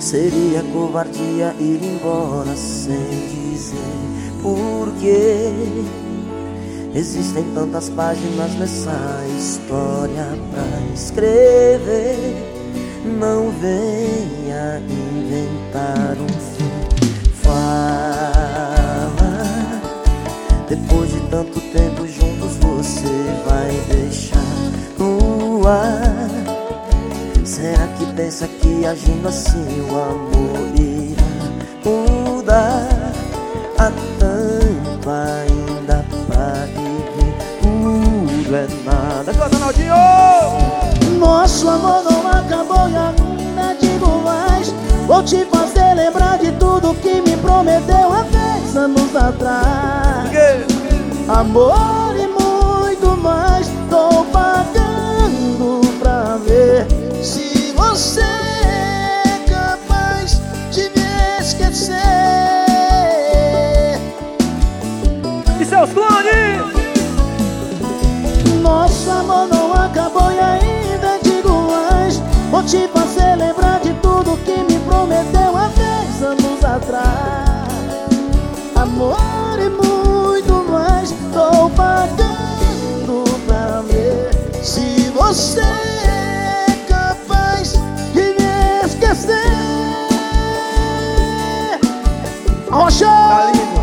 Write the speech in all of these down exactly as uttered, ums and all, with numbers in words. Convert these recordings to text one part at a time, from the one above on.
Seria covardia ir embora sem dizer porquê. Existem tantas páginas nessa história pra escrever. Não venha inventar um fim. Fala, depois de tanto tempo juntos você vai deixar no ar. Será que pensa que agindo assim o amor irá mudar? Há tanto ainda pra viver, tudo é nada. Canta, Naldinho! Nosso amor não acabou e ainda digo mais. Vou te fazer lembrar de tudo que me prometeu há dez anos atrás. Amor e muito mais. Tô pagando pra ver se você é capaz de me esquecer. E seus clones? Nosso amor não acabou e ainda digo mais. Vou te fazer lembrar de tudo que me prometeu há dez anos atrás. Amor e muito mais. Tô pagando pra ver se você é capaz de me esquecer. Rocha! Tá lindo.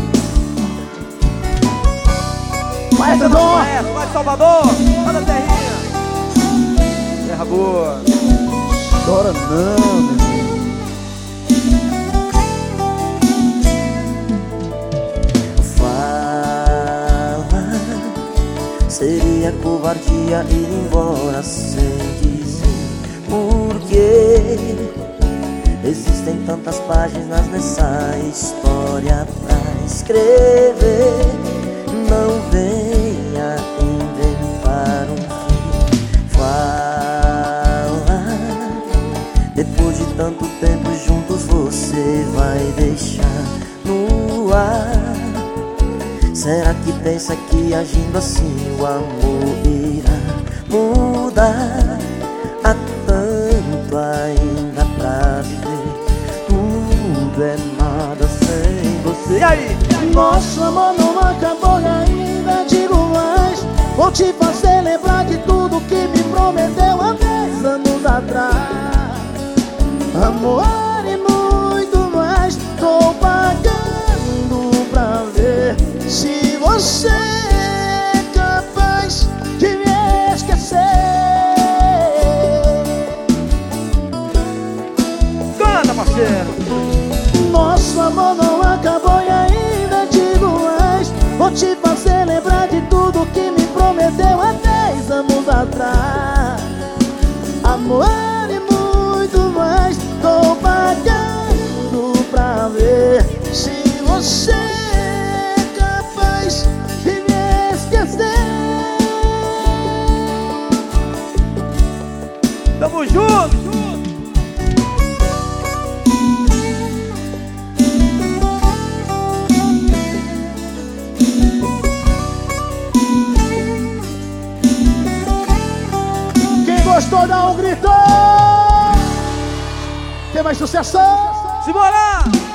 Maestro Dom! Maestro, vai Salvador! Manda terrinha! Terra boa! Chora não, menino. Fala, seria covardia ir embora sem dizer porquê. Existem tantas páginas nessa história pra escrever. Não venha inventar um fim. Fala, depois de tanto tempo juntos você vai deixar no ar. Será que pensa que agindo assim o amor irá mudar? Há tanto ainda pra viver, tudo é nada sem você. E aí? Nosso amor não acabou e ainda digo mais. Vou te fazer lembrar de tudo que me prometeu há dez anos atrás. Amor e muito mais. Tô pagando pra ver se você é capaz de me esquecer. Canta, parceiro! Nosso amor não acabou e ainda digo mais. Vou te fazer lembrar de tudo que me prometeu há dez anos atrás. Amor e muito mais. Tô pagando pra ver se você é capaz de me esquecer. Tamo junto! Gostou, dá um grito! Tem mais sucesso? Simbora!